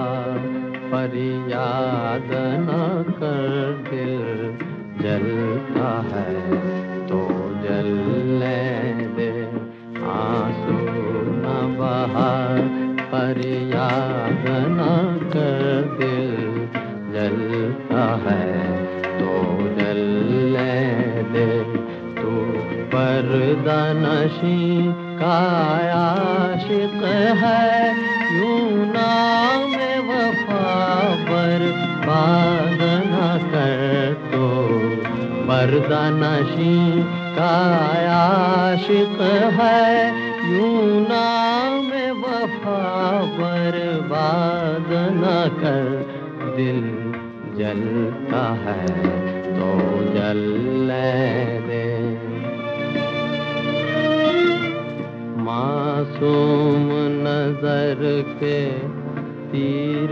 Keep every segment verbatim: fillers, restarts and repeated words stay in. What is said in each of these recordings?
फरियाद न कर, दिल जलता है तो जलने दे। आंसू न बहा, फरियाद न कर, दिल जलता है तो जलने दे। तू पर्दा नशी का आशिक है, यूं नाम वफा बर्बाद न कर। तो पर्दा नशी का आशिक है, यूं नाम वफा बर्बाद न कर। दिल जलता है तो जलने दे। मासूम नजर के तीर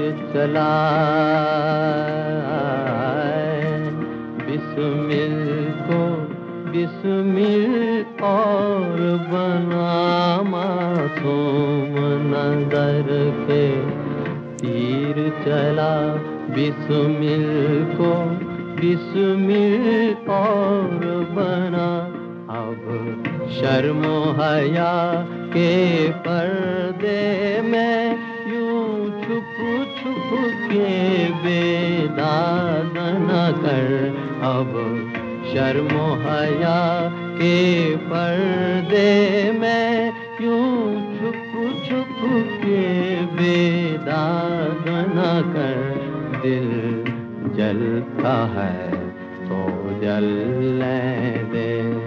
चलाए, बिस्मिल को बिस्मिल और बना। मासूम नजर के तीर चला, बिस्मिल को बिस्मिल और बना। अब शर्मो हया के पर्दे में यूं छुप छुप के बेदाग न कर। अब शर्मो हया के पर्दे में यूं छुप छुप के बेदाग न कर। दिल जलता है तो जलने दे।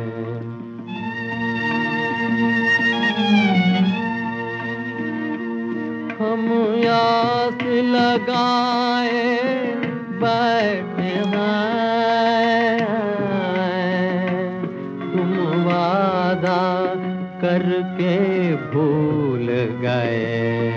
हम आस लगाए बैठे हैं, तुम वादा करके भूल गए।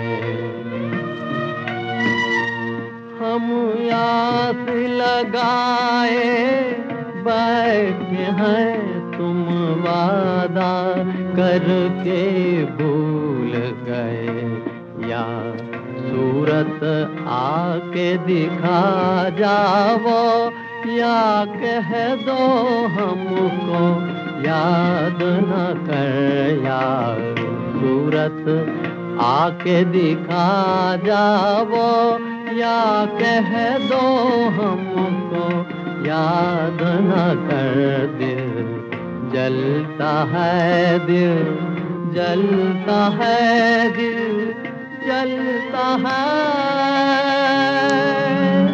हम आस लगाए बैठे हैं, तुम वादा करके भूल गए। या सूरत आके दिखा जाओ, या कह दो हमको याद न कर। या सूरत आके दिखा जाओ, या कह दो हमको याद न कर। दिल जलता है, दिल जलता है, दिल जलता है।